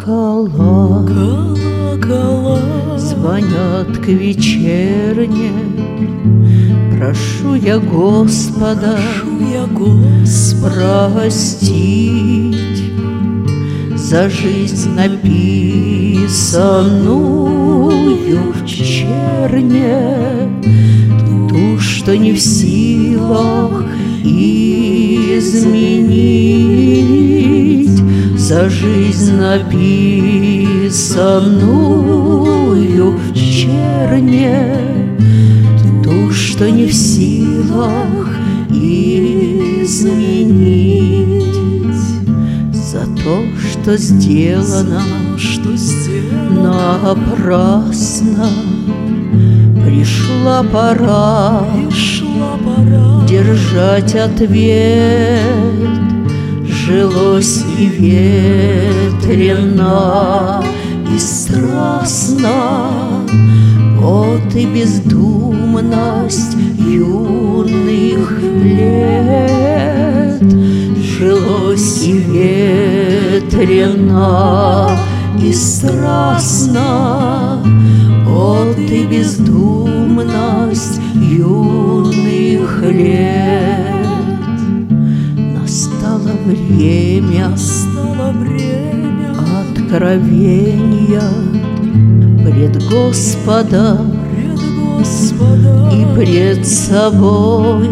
Колокола звонят к вечерне. Прошу я Господа простить за жизнь, написанную в черне, ту, что не в силах изменить, за жизнь, написанную в черне, ту, что не в силах изменить, за то, что сделано напрасно. Пришла пора держать ответ. Жилось и ветрено, и страстно. Вот и бездумность юных лет. Жилось и ветрено, и страстно. Вот и бездумность юных лет. Настало время откровения пред Господа и пред собой.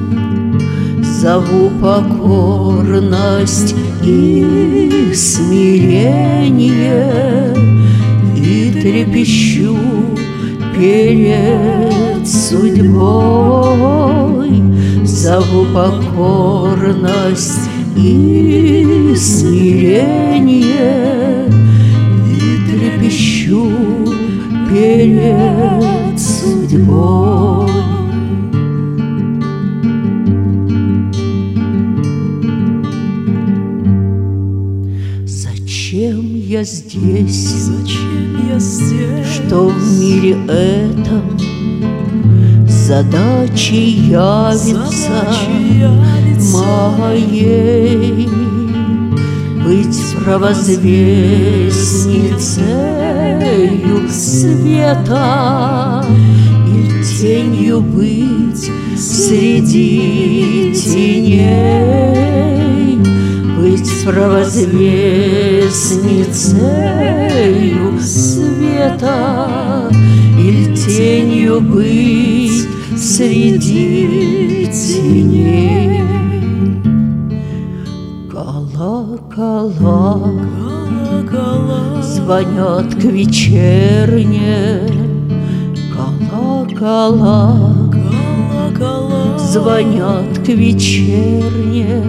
Зову покорность и смирение, и трепещу перед судьбой. Зову покорность и смирение, и трепещу перед судьбой. Зачем я здесь? Что в мире этом задачей явится моей? Быть провозвестницею света и тенью быть среди теней? Быть провозвестницею света или тенью быть среди теней? Колокола звонят к вечерне. Колокола звонят к вечерне.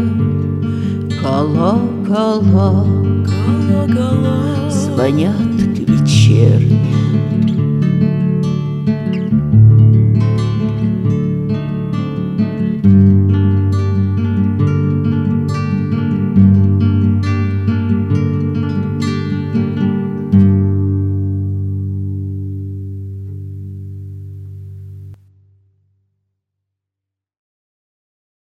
Колокола звонят к вечерне.